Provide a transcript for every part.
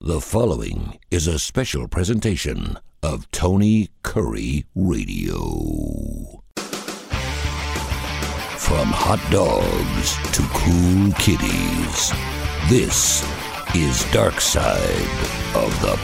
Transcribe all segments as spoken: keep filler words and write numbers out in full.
The following is a special presentation of Tony Curry Radio. From hot dogs to cool kitties, this is Dark Side of the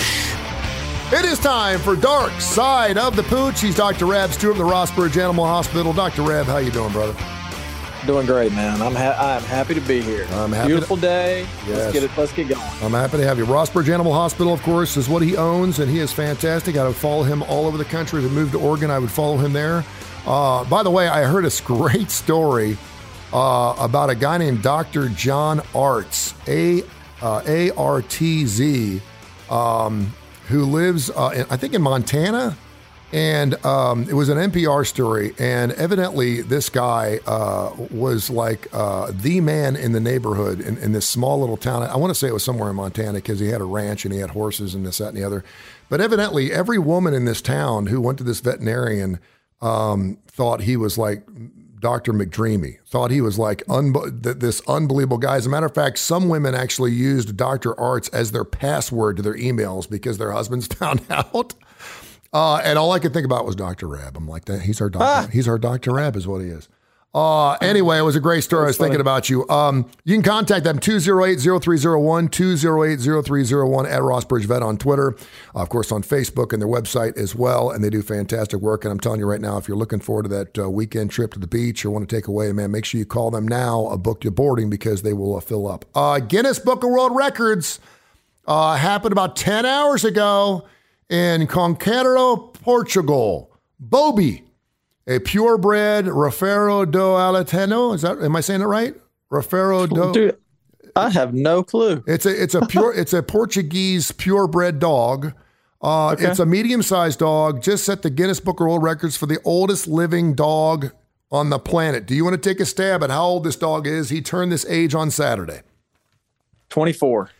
Pooch. It is time for Dark Side of the Pooch. He's Doctor Rab Stewart of the Rossbridge Animal Hospital. Doctor Rab, how you doing, brother? Doing great, man. I'm ha- I'm happy to be here. I'm happy. Beautiful to- day. Yes. Let's get it. Let's get going. I'm happy to have you. Rossbridge Animal Hospital, of course, is what he owns, and he is fantastic. I would follow him all over the country. If he moved to Oregon, I would follow him there. Uh, by the way, I heard a great story uh, about a guy named Doctor John Artz, A uh, A R T Z, um, who lives, uh, in, I think, in Montana. And um, it was an N P R story, and evidently this guy uh, was like uh, the man in the neighborhood in, in this small little town. I want to say it was somewhere in Montana because he had a ranch and he had horses and this, that, and the other. But evidently every woman in this town who went to this veterinarian um, thought he was like Doctor McDreamy, thought he was like un- this unbelievable guy. As a matter of fact, some women actually used Doctor Artz as their password to their emails because their husbands found out. Uh, and all I could think about was Doctor Rab. I'm like, that he's our doctor. Ah. He's our Doctor Rab is what he is. Uh, anyway, it was a great story. That's I was funny. Thinking about you. Um, you can contact them, two oh eight, oh three oh one, two oh eight, oh three oh one at Rossbridge Vet on Twitter. Uh, of course, on Facebook and their website as well. And they do fantastic work. And I'm telling you right now, if you're looking forward to that uh, weekend trip to the beach or want to take away, man, make sure you call them now, uh, book your boarding because they will uh, fill up. Uh, Guinness Book of World Records uh, happened about ten hours ago. In Conqueiro, Portugal, Bobi, a purebred Rafeiro do Aletino. Is that, am I saying it right? Rafeiro do. Dude, I have no clue. It's a it's a pure it's a Portuguese purebred dog. Uh, okay. It's a medium-sized dog. Just set the Guinness Book of World Records for the oldest living dog on the planet. Do you want to take a stab at how old this dog is? He turned this age on Saturday. twenty-four.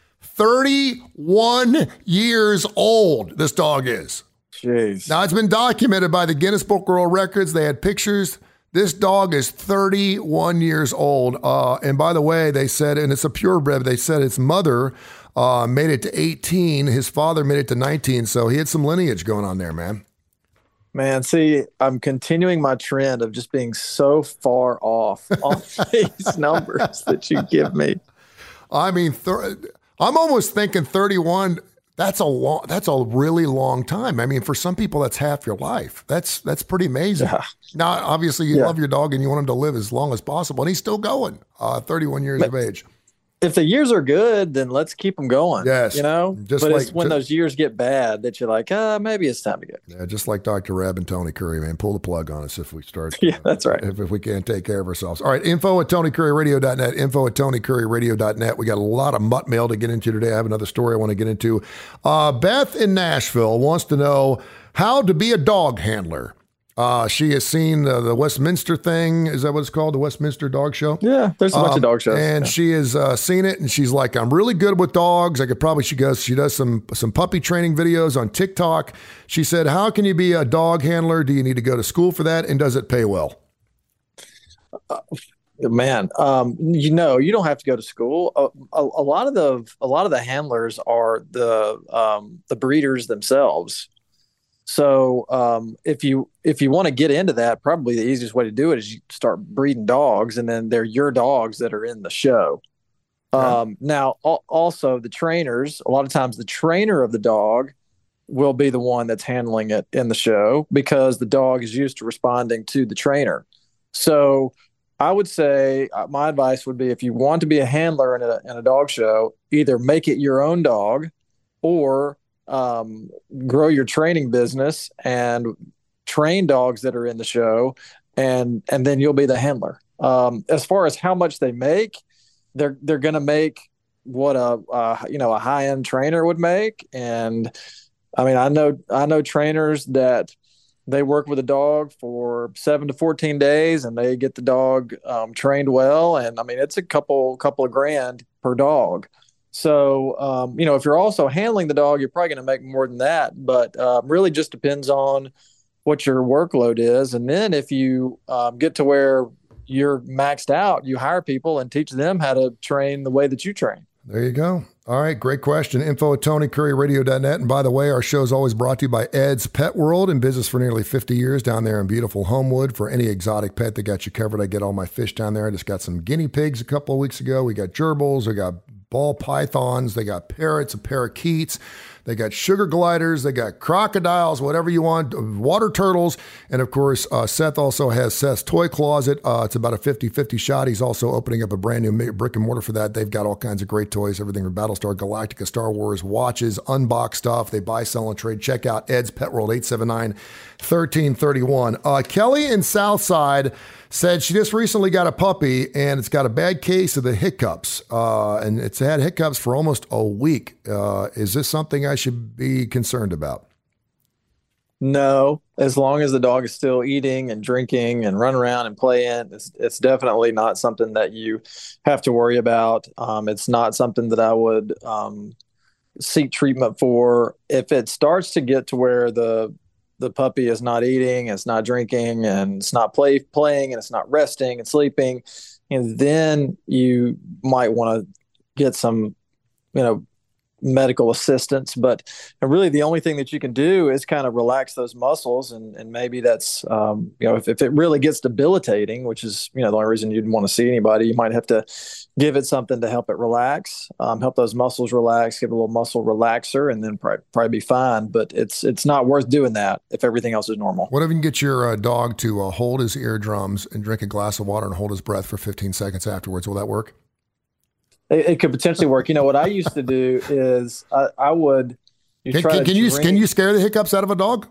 thirty-one years old, this dog is. Jeez. Now, it's been documented by the Guinness Book of World Records. They had pictures. This dog is thirty-one years old. Uh, and by the way, they said, and it's a purebred, they said its mother uh, made it to eighteen. His father made it to nineteen. So he had some lineage going on there, man. Man, see, I'm continuing my trend of just being so far off on these numbers that you give me. I mean, th- I'm almost thinking thirty-one. That's a long. That's a really long time. I mean, for some people, that's half your life. That's that's pretty amazing. Yeah. Now, obviously, you yeah. love your dog and you want him to live as long as possible, and he's still going. Uh, thirty-one years but, of age. If the years are good, then let's keep them going. Yes, you know. Just but like, it's when just, those years get bad that you're like, uh, maybe it's time to go. Yeah, just like Doctor Rab and Tony Curry, man, pull the plug on us if we start. Yeah, that's right. If, if we can't take care of ourselves. All right, info at tony curry radio dot net. Info at tony curry radio dot net. We got a lot of mutt mail to get into today. I have another story I want to get into. Uh, Beth in Nashville wants to know how to be a dog handler. Uh, she has seen uh, the Westminster thing. Is that what it's called? The Westminster Dog Show? Yeah, there's a bunch um, of dog shows. And yeah. she has uh, seen it, and she's like, I'm really good with dogs. I could probably, she goes, she does some some puppy training videos on TikTok. She said, how can you be a dog handler? Do you need to go to school for that? And does it pay well? Uh, man, um, you know, you don't have to go to school. A, a, a lot of the a lot of the handlers are the um, the breeders themselves. So um, if you if you want to get into that, probably the easiest way to do it is you start breeding dogs, and then they're your dogs that are in the show. Yeah. Um, now, al- also the trainers, a lot of times the trainer of the dog will be the one that's handling it in the show because the dog is used to responding to the trainer. So I would say uh, my advice would be if you want to be a handler in a, in a dog show, either make it your own dog or Um, grow your training business and train dogs that are in the show, and and then you'll be the handler. Um, as far as how much they make, they're they're going to make what a uh, you know a high end trainer would make. And I mean, I know I know trainers that they work with a dog for seven to fourteen days, and they get the dog um, trained well. And I mean, it's a couple couple of grand per dog. So, um, you know, if you're also handling the dog, you're probably going to make more than that. But uh, really just depends on what your workload is. And then if you um, get to where you're maxed out, you hire people and teach them how to train the way that you train. There you go. All right, great question. Info at Tony Curry Radio dot net. And by the way, our show is always brought to you by Ed's Pet World, in business for nearly fifty years down there in beautiful Homewood. For any exotic pet, they got you covered. I get all my fish down there. I just got some guinea pigs a couple of weeks ago. We got gerbils. We got ball pythons. They got parrots and parakeets. They got sugar gliders. They got crocodiles, whatever you want, water turtles. And of course, uh, Seth also has Seth's Toy Closet. Uh, it's about a fifty-fifty shot. He's also opening up a brand new brick and mortar for that. They've got all kinds of great toys, everything from Battlestar Galactica, Star Wars, watches, unboxed stuff. They buy, sell, and trade. Check out Ed's Pet World, eight seven nine, one three three one. Uh, Kelly in Southside said she just recently got a puppy and it's got a bad case of the hiccups. Uh, and it's had hiccups for almost a week. Uh, is this something I should be concerned about? No, as long as the dog is still eating and drinking and running around and playing, it's, it's definitely not something that you have to worry about. Um, it's not something that I would um, seek treatment for. If it starts to get to where the the puppy is not eating, it's not drinking, and it's not play playing, and it's not resting and sleeping, and then you might want to get some, you know, medical assistance. But really the only thing that you can do is kind of relax those muscles, and, and maybe that's, um, you know, if, if it really gets debilitating, which is, you know, the only reason you'd want to see anybody, you might have to give it something to help it relax, um, help those muscles relax, give it a little muscle relaxer, and then probably, probably be fine. But it's it's not worth doing that if everything else is normal. What if you can get your uh, dog to uh, hold his eardrums and drink a glass of water and hold his breath for fifteen seconds afterwards? Will that work? It, it could potentially work. You know, what I used to do is I, I would you can, try can, to can you drink. can you scare the hiccups out of a dog?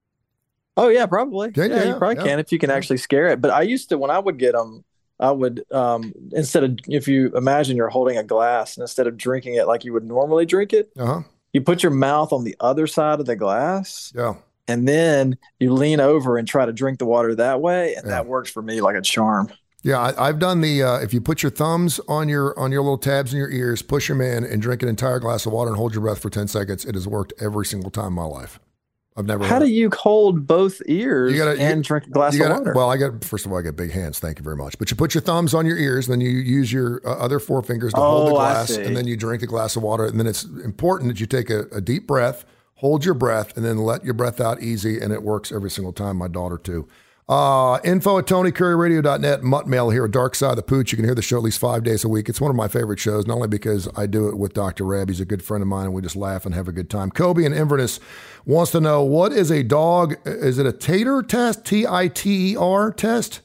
Oh yeah, probably. Yeah, Yeah, yeah, you probably yeah. can if you can actually scare it. But I used to, when I would get them, I would um, instead of, if you imagine you're holding a glass, and instead of drinking it like you would normally drink it, Uh-huh. you put your mouth on the other side of the glass, Yeah. and then you lean over and try to drink the water that way, and Yeah. that works for me like a charm. Yeah, I, I've done the, uh, if you put your thumbs on your on your little tabs in your ears, push them in, and drink an entire glass of water and hold your breath for ten seconds, it has worked every single time in my life. I've never. How heard do you hold both ears You gotta- and you- drink a glass you of gotta- water? Well, I got, first of all, I got big hands. Thank you very much. But you put your thumbs on your ears, then you use your uh, other four fingers to hold the Oh, I glass, see. and then you drink a glass of water. And then it's important that you take a, a deep breath, hold your breath, and then let your breath out easy. And it works every single time. My daughter too. Uh, info at Tony Curry Radio dot net. Mutt Mail here, Dark Side of the Pooch. You can hear the show at least five days a week. It's one of my favorite shows, not only because I do it with Doctor Reb. He's a good friend of mine, and we just laugh and have a good time. Kobe in Inverness wants to know, what is a dog? Is it a tater test? T I T E R test?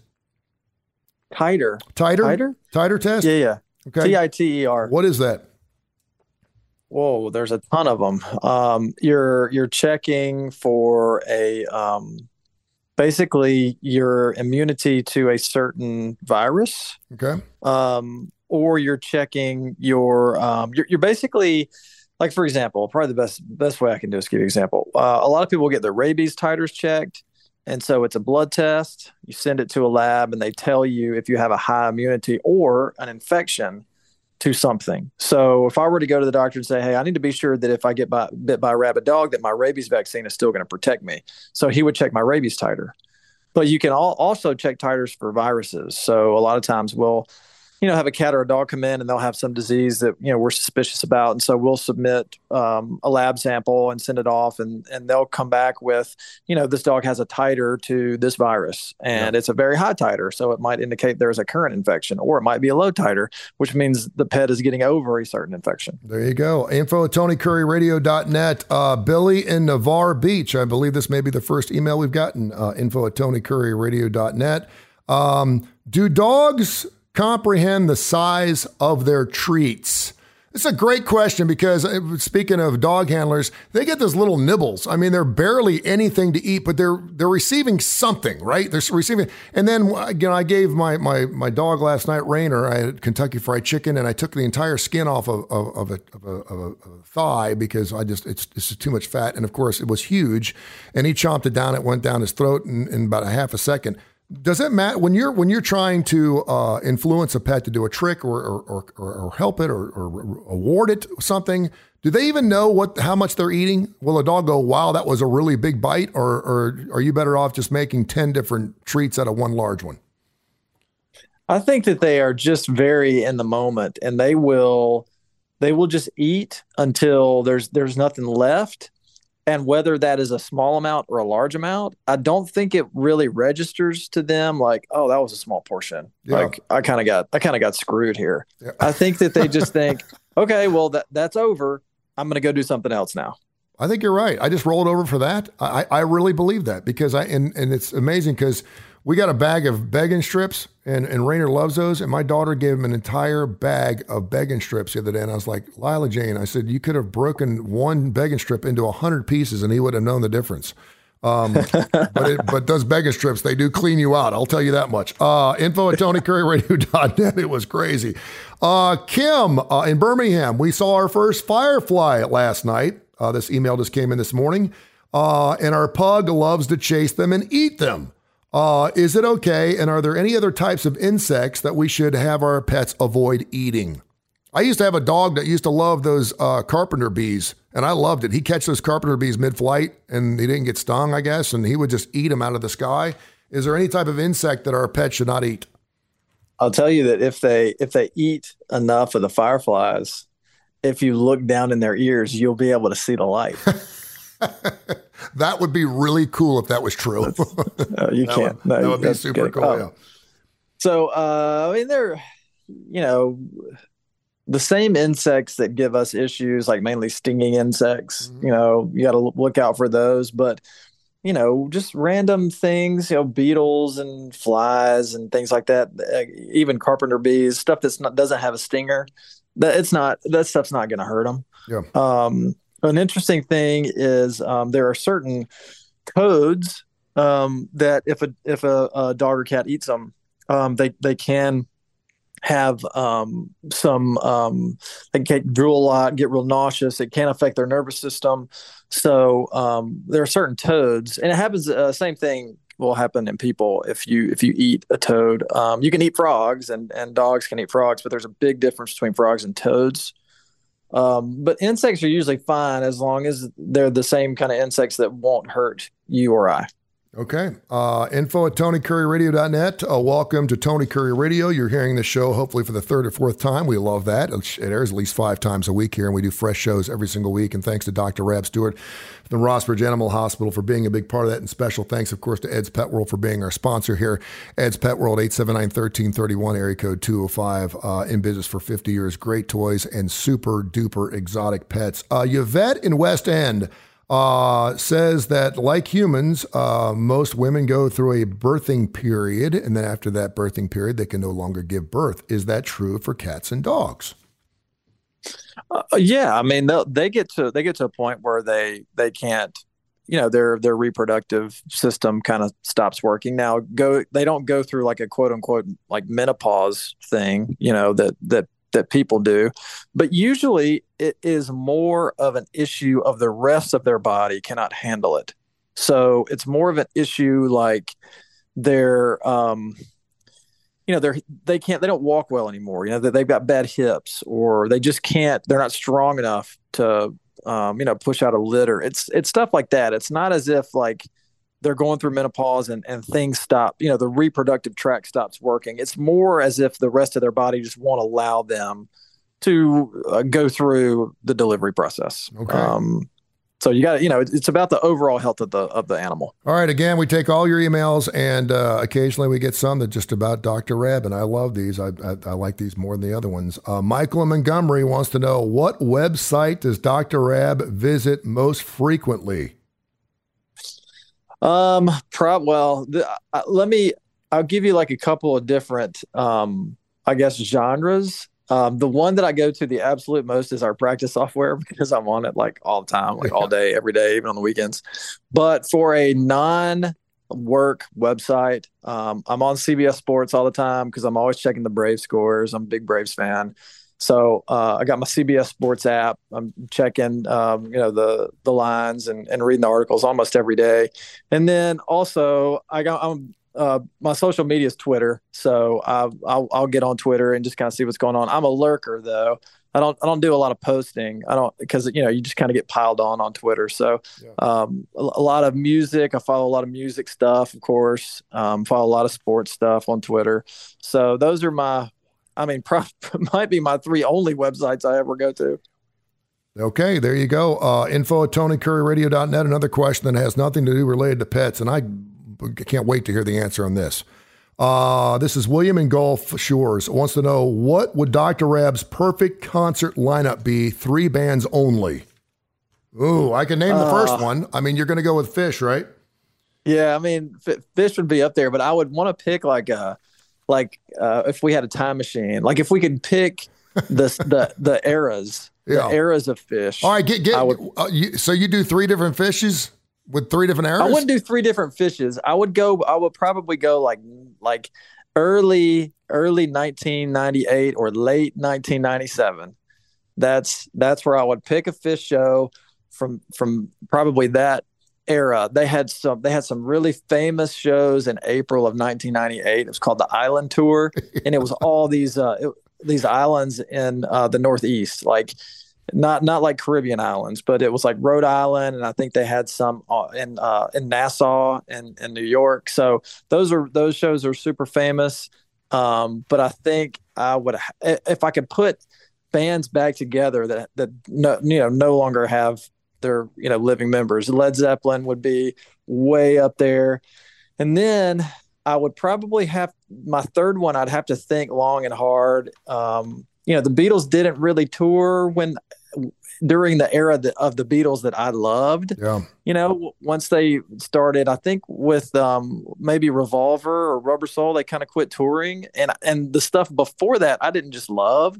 Titer. Titer? Titer? Titer test? Yeah, yeah. Okay. T I T E R. What is that? Whoa, there's a ton of them. Um, you're you're checking for a um, basically your immunity to a certain virus, Okay. um, or you're checking your um, you're, you're basically, like, for example, probably the best best way I can do is give you an example. Uh, a lot of people get their rabies titers checked, and so it's a blood test. You send it to a lab, and they tell you if you have a high immunity or an infection to something. So if I were to go to the doctor and say, hey, I need to be sure that if I get by, bit by a rabid dog, that my rabies vaccine is still going to protect me. So he would check my rabies titer. But you can all, also check titers for viruses. So a lot of times we'll, you know, have a cat or a dog come in and they'll have some disease that, you know, we're suspicious about. And so we'll submit um, a lab sample and send it off, and, and they'll come back with, you know, this dog has a titer to this virus, and Yeah. it's a very high titer. So it might indicate there's a current infection, or it might be a low titer, which means the pet is getting over a certain infection. There you go. Info at Tony Curry Radio dot net. Uh, Billy in Navarre Beach. I believe this may be the first email we've gotten. Uh, info at Tony Curry Radio dot net. Um, do dogs comprehend the size of their treats? It's a great question, because uh, speaking of dog handlers, they get those little nibbles. I mean, they're barely anything to eat, but they're they're receiving something, right? They're receiving. And then, you know, I gave my my my dog last night, Rainer, I had Kentucky Fried Chicken, and I took the entire skin off of of, of, a, of, a, of, a, of a thigh, because I just it's it's just too much fat. And of course, it was huge, and he chomped it down. It went down his throat in, in about a half a second. Does it matter when you're when you're trying to uh, influence a pet to do a trick, or or, or, or help it, or, or award it something? Do they even know what how much they're eating? Will a dog go, "Wow, that was a really big bite," or or are you better off just making ten different treats out of one large one? I think that they are just very in the moment, and they will they will just eat until there's there's nothing left. And whether that is a small amount or a large amount, I don't think it really registers to them like, oh, that was a small portion. Yeah. Like I kind of got I kind of got screwed here. Yeah. I think that they just think, okay, well that that's over. I'm going to go do something else now. I think you're right. I just rolled over for that. I, I really believe that because I and, and it's amazing because we got a bag of Beggin' strips and, and Rainer loves those. And my daughter gave him an entire bag of Beggin' strips the other day. And I was like, Lila Jane, I said, you could have broken one Beggin' strip into a hundred pieces and he would have known the difference. Um, but it, but those Beggin' strips, they do clean you out. I'll tell you that much. Uh, info at Tony Curry Radio dot net. It was crazy. Uh, Kim uh, in Birmingham, we saw our first firefly last night. Uh, this email just came in this morning. Uh, and our pug loves to chase them and eat them. Uh, is it okay? And are there any other types of insects that we should have our pets avoid eating? I used to have a dog that used to love those uh, carpenter bees, and I loved it. He'd catch those carpenter bees mid-flight, and he didn't get stung, I guess, and he would just eat them out of the sky. Is there any type of insect that our pets should not eat? I'll tell you that if they if they eat enough of the fireflies, if you look down in their ears, you'll be able to see the light. That would be really cool if that was true. No, you that can't. Would, no, that would be super good. cool. Oh. Yeah. So, uh, I mean, they're, you know, the same insects that give us issues, like mainly stinging insects, mm-hmm. you know, you got to look out for those. But, you know, just random things, you know, beetles and flies and things like that, even carpenter bees, stuff that's not doesn't have a stinger. That it's not that stuff's not going to hurt them. Yeah. Um, An interesting thing is um, there are certain codes um, that if a if a, a dog or cat eats them, um, they they can have um, some um, they get drool a lot, get real nauseous. It can affect their nervous system. So um, there are certain toads, and it happens. Uh, same thing will happen in people if you if you eat a toad. Um, you can eat frogs, and and dogs can eat frogs, but there's a big difference between frogs and toads. Um, but insects are usually fine as long as they're the same kind of insects that won't hurt you or I. Okay. Uh, info at Tony Curry Radio dot net. Uh, welcome to Tony Curry Radio. You're hearing the show hopefully for the third or fourth time. We love that. It airs at least five times a week here, and we do fresh shows every single week. And thanks to Doctor Rab Stewart from the Rossbridge Animal Hospital for being a big part of that. And special thanks, of course, to Ed's Pet World for being our sponsor here. Ed's Pet World, eight seven nine, one three three one, area code two oh five, uh, in business for fifty years. Great toys and super duper exotic pets. Uh, Yvette in West End Uh, says that like humans, uh, most women go through a birthing period, and then after that birthing period, they can no longer give birth. Is that true for cats and dogs? Uh, yeah, I mean, they get to they get to a point where they they can't, you know, their their reproductive system kind of stops working. Now, go they don't go through like a quote unquote like menopause thing, you know, that that. that people do, but usually it is more of an issue of the rest of their body cannot handle it. So it's more of an issue like they're, um, you know, they're, they can't, they don't walk well anymore. You know, they've got bad hips or they just can't, they're not strong enough to, um, you know, push out a litter. It's, it's stuff like that. It's not as if like, they're going through menopause and, and things stop, you know, the reproductive tract stops working. It's more as if the rest of their body just won't allow them to uh, go through the delivery process. Okay. Um, so you got to, you know, it's about the overall health of the of the animal. All right. Again, we take all your emails, and uh, occasionally we get some that just about Doctor Rab, and I love these. I, I, I like these more than the other ones. Uh, Michael in Montgomery wants to know, what website does Doctor Rab visit most frequently? Um, prob well, the, uh, let me, I'll give you like a couple of different, um, I guess, genres. Um, the one that I go to the absolute most is our practice software because I'm on it like all the time, like all day, every day, even on the weekends. But for a non-work website, um, I'm on C B S Sports all the time because I'm always checking the Braves scores. I'm a big Braves fan. So uh, I got my C B S Sports app. I'm checking, um, you know, the the lines and, and reading the articles almost every day. And then also, I got I'm, uh, my social media is Twitter, so I, I'll I'll get on Twitter and just kind of see what's going on. I'm a lurker though. I don't I don't do a lot of posting. I don't because you know you just kind of get piled on on Twitter. So yeah. um, a, a lot of music. I follow a lot of music stuff, of course. Um, follow a lot of sports stuff on Twitter. So those are my I mean, pro- might be my three only websites I ever go to. Okay, there you go. Uh, info at tony curry radio dot net. Another question that has nothing to do related to pets, and I can't wait to hear the answer on this. Uh, this is William in Gulf Shores. Wants to know, what would Doctor Reb's perfect concert lineup be? Three bands only. Ooh, I can name the uh, first one. I mean, you're going to go with Fish, right? Yeah, I mean, F- Fish would be up there, but I would want to pick like a, like uh, if we had a time machine, like if we could pick the the the eras, yeah. the eras of Fish. All right, get get. Would, uh, you, so you do three different Fishes with three different eras? I wouldn't do three different Fishes. I would go. I would probably go like like early early nineteen ninety-eight or late nineteen ninety-seven. That's that's where I would pick a Fish show from from probably that era. They had some they had some really famous shows in April of nineteen ninety-eight. It was called the Island Tour, and it was all these uh, it, these islands in uh, the Northeast, like not not like Caribbean islands, but it was like Rhode Island, and I think they had some uh, in uh, in Nassau and in New York. So those are those shows are super famous. Um, but I think I would, if I could put bands back together that that no, you know no longer have their you know living members, Led Zeppelin would be way up there, and then I would probably have my third one. I'd have to think long and hard. Um, you know, the Beatles didn't really tour when during the era that, of the Beatles that I loved. Yeah. You know, once they started, I think with um, maybe Revolver or Rubber Soul, they kind of quit touring, and and the stuff before that I didn't just love.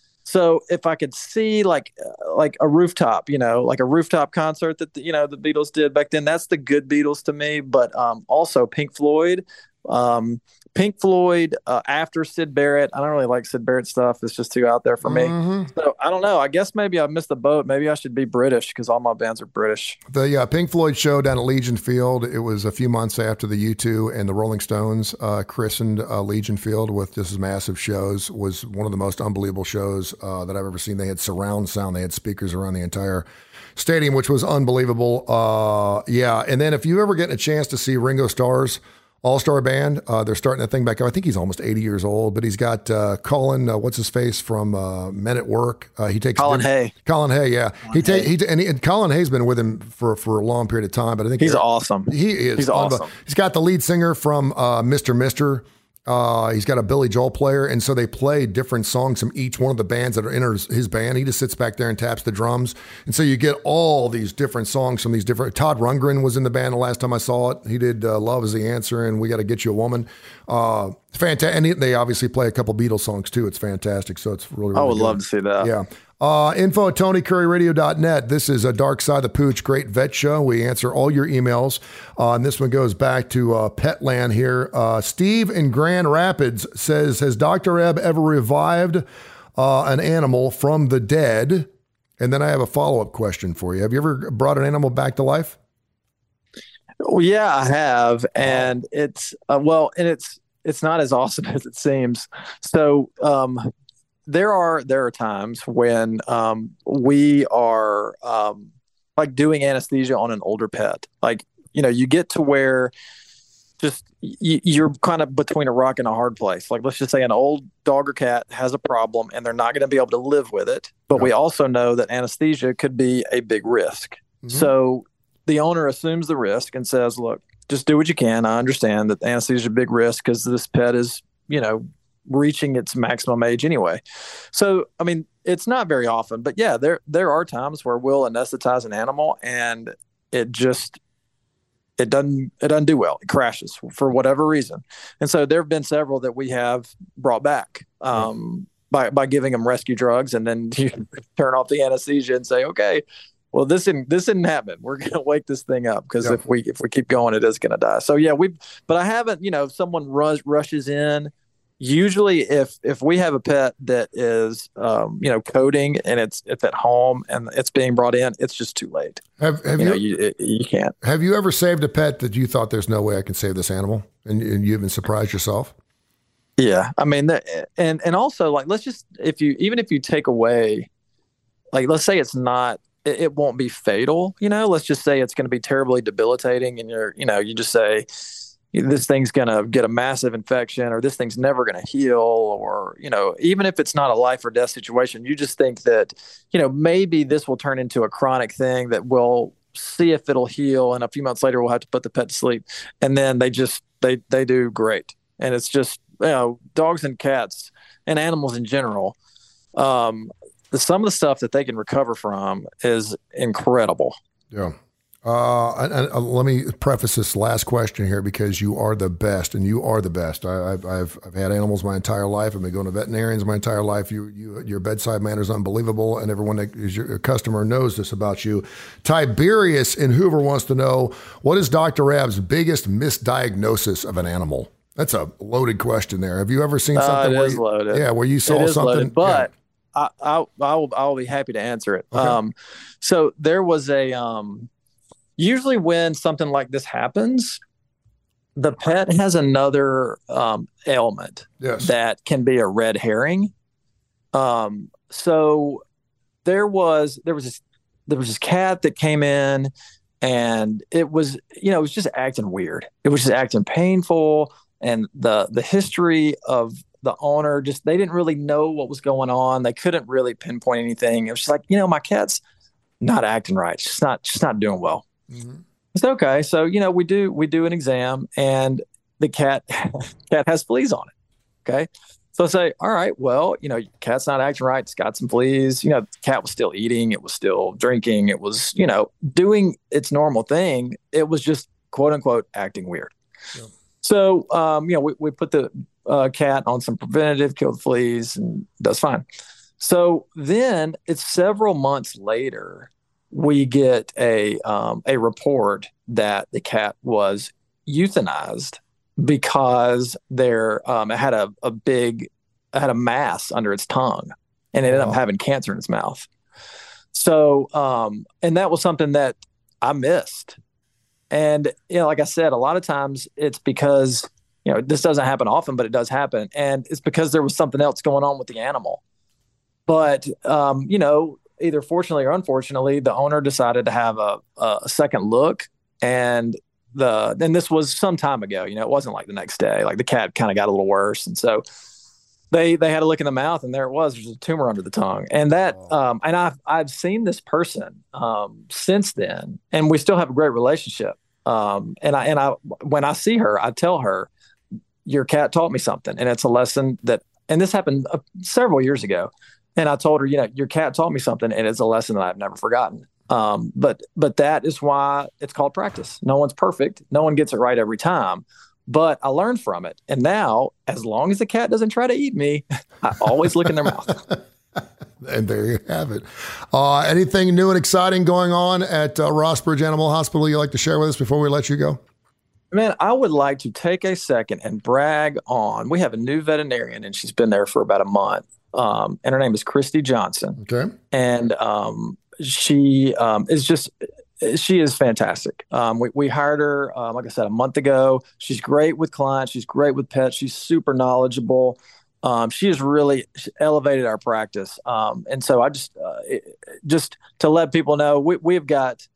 So if I could see like uh, like a rooftop, you know, like a rooftop concert that the, you know the Beatles did back then, that's the good Beatles to me. But um, also Pink Floyd, um, Pink Floyd uh, after Syd Barrett. I don't really like Syd Barrett stuff; it's just too out there for me. Mm-hmm. So I don't know. I guess maybe I missed the boat. Maybe I should be British because all my bands are British. The uh, Pink Floyd show down at Legion Field. It was a few months after the U two and the Rolling Stones uh, christened uh, Legion Field with just massive shows. Was one of the most unbelievable shows uh, that I've ever seen. They had surround sound. They had speakers around the entire stadium, which was unbelievable. Uh, yeah, and then if you ever get a chance to see Ringo Starr's All-Star Band, uh, they're starting that thing back up. I think he's almost eighty years old, but he's got uh, Colin, uh, what's his face from uh, Men at Work. Uh, he takes Colin Hay. Colin Hay, yeah. Colin he take Hay. he and, he, and Colin Hay's been with him for for a long period of time, but I think he's awesome. He is. He's awesome. He's got the lead singer from uh, Mister Mister Uh, he's got a Billy Joel player, and so they play different songs from each one of the bands that are in his, his band. He just sits back there and taps the drums, and so you get all these different songs from these different. Todd Rundgren was in the band the last time I saw it. He did uh, "Love Is the Answer" and "We Got to Get You a Woman." Uh, fantastic, and they obviously play a couple Beatles songs too. It's fantastic, so it's really. really I would good. love to see that. Yeah. Uh, info at tony curry radio dot net. This is a Dark Side of the Pooch Great Vet Show. We answer all your emails. Uh, and this one goes back to uh, Petland here. Uh, Steve in Grand Rapids says, has Doctor Reb ever revived uh, an animal from the dead? And then I have a follow-up question for you. Have you ever brought an animal back to life? Well, yeah, I have. And it's, uh, well, and it's, it's not as awesome as it seems. So, um, There are there are times when um, we are um, like doing anesthesia on an older pet. Like, you know, you get to where just y- you're kind of between a rock and a hard place. Like, let's just say an old dog or cat has a problem and they're not going to be able to live with it. But we also know that anesthesia could be a big risk. Mm-hmm. So the owner assumes the risk and says, look, just do what you can. I understand that anesthesia is a big risk because this pet is, you know, reaching its maximum age anyway. So, I mean, it's not very often, but yeah, there, there are times where we'll anesthetize an animal and it just, it doesn't, it doesn't do well. It crashes for whatever reason. And so there've been several that we have brought back, um, by, by giving them rescue drugs. And then you turn off the anesthesia and say, okay, well, this didn't, this didn't happen. We're going to wake this thing up because yep. if we, if we keep going, it is going to die. So yeah, we, but I haven't, you know, if someone rush, rushes in, usually if if we have a pet that is um you know coding and it's it's at home and it's being brought in, it's just too late. Have, have you, you know, you, it, you can't. Have you ever saved a pet that you thought there's no way I can save this animal, and, and you even surprised yourself? Yeah, I mean, the, and and also like let's just if you even if you take away, like let's say it's not it, it won't be fatal. You know, let's just say it's going to be terribly debilitating, and you're you know you just say, this thing's going to get a massive infection, or this thing's never going to heal, or, you know, even if it's not a life or death situation, you just think that, you know, maybe this will turn into a chronic thing that we'll see if it'll heal. And a few months later, we'll have to put the pet to sleep. And then they just, they, they do great. And it's just, you know, dogs and cats and animals in general. Um, the, some of the stuff that they can recover from is incredible. Yeah. Uh, and, and let me preface this last question here, because you are the best, and you are the best. I, I've, I've I've had animals my entire life. I've been going to veterinarians my entire life. You you your bedside manner is unbelievable, and everyone that is your customer knows this about you. Tiberius in Hoover wants to know, what is Doctor Ab's biggest misdiagnosis of an animal? That's a loaded question there. Have you ever seen something? Uh, it where is you, loaded. Yeah, where you saw it is something, loaded, but. Yeah. I, I, I'll, I'll be happy to answer it. Okay. Um, so there was a, um, usually when something like this happens, the pet has another, um, ailment Yes. that can be a red herring. Um, so there was, there was this, there was this cat that came in, and it was, you know, it was just acting weird. It was just acting painful. And the, the history of the owner, just, they didn't really know what was going on. They couldn't really pinpoint anything. It was just like, you know, my cat's not acting right. She's not, she's not doing well. Mm-hmm. It's okay. So, you know, we do, we do an exam, and the cat, cat has fleas on it. Okay. So I say, all right, well, you know, cat's not acting right. It's got some fleas. You know, the cat was still eating. It was still drinking. It was, you know, doing its normal thing. It was just, quote unquote, acting weird. Yeah. So, um, you know, we, we put the uh, cat on some preventative, kill the fleas, and that's fine. So then it's several months later, we get a um, a report that the cat was euthanized because there um, it had a, a big, it had a mass under its tongue, and it ended wow. up having cancer in its mouth. So, um, and that was something that I missed. And, you know, like I said, a lot of times it's because, you know, this doesn't happen often, but it does happen. And it's because there was something else going on with the animal. But, um, you know, either fortunately or unfortunately, the owner decided to have a, a second look. And the, and this was some time ago, you know, it wasn't like the next day, like the cat kind of got a little worse. And so they, they had a look in the mouth, and there it was, there's a tumor under the tongue. And that, um, and I've, I've seen this person, um, since then, and we still have a great relationship. Um, and I, and I, when I see her, I tell her, your cat taught me something, and it's a lesson that, and this happened uh, several years ago. And I told her, you know, your cat taught me something, and it's a lesson that I've never forgotten. Um, but, but that is why it's called practice. No one's perfect. No one gets it right every time, but I learned from it. And now, as long as the cat doesn't try to eat me, I always look in their mouth. And there you have it. Uh, anything new and exciting going on at uh, Rossbridge Animal Hospital you'd like to share with us before we let you go? Man, I would like to take a second and brag on, we have a new veterinarian, and she's been there for about a month. Um, and her name is Christy Johnson. Okay. And um, she um, is just, she is fantastic. Um, we, we hired her, um, like I said, a month ago. She's great with clients. She's great with pets. She's super knowledgeable. Um, she has really elevated our practice. Um, and so I just, uh, it, just to let people know, we, we've got,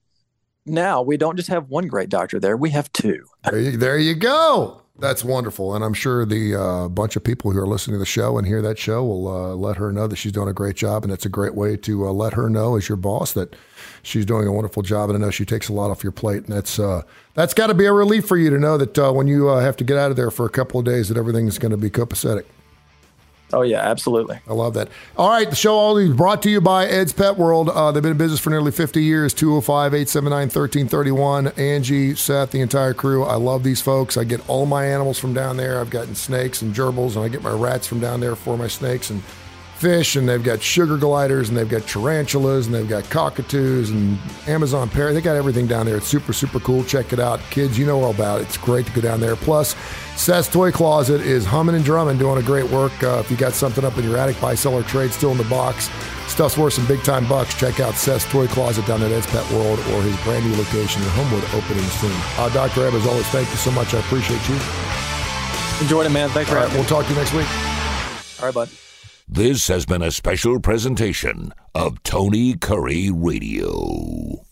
now we don't just have one great doctor there. We have two. There you, there you go. That's wonderful. And I'm sure the uh, bunch of people who are listening to the show and hear that show will uh, let her know that she's doing a great job. And that's a great way to uh, let her know, as your boss, that she's doing a wonderful job. And I know she takes a lot off your plate. And that's uh, that's got to be a relief for you to know that uh, when you uh, have to get out of there for a couple of days, that everything's going to be copacetic. Oh, yeah, absolutely. I love that. All right, the show always brought to you by Ed's Pet World. Uh, they've been in business for nearly fifty years, two oh five, eight seven nine, one three three one. Angie, Seth, the entire crew. I love these folks. I get all my animals from down there. I've gotten snakes and gerbils, and I get my rats from down there for my snakes and fish, and they've got sugar gliders, and they've got tarantulas, and they've got cockatoos and Amazon parrot. They got everything down there. It's super, super cool. Check it out. Kids, you know all about it. It's great to go down there. Plus, Seth's Toy Closet is humming and drumming, doing a great work. Uh, if you got something up in your attic, buy, sell, or trade, still in the box, stuff's worth some big-time bucks. Check out Seth's Toy Closet down at Ed's Pet World, or his brand new location in Homewood, opening soon. Uh, Doctor Ebb, as always, thank you so much. I appreciate you. Enjoyed it, man. Thanks for all having right, me. We'll talk to you next week. All right, bud. This has been a special presentation of Tony Curry Radio.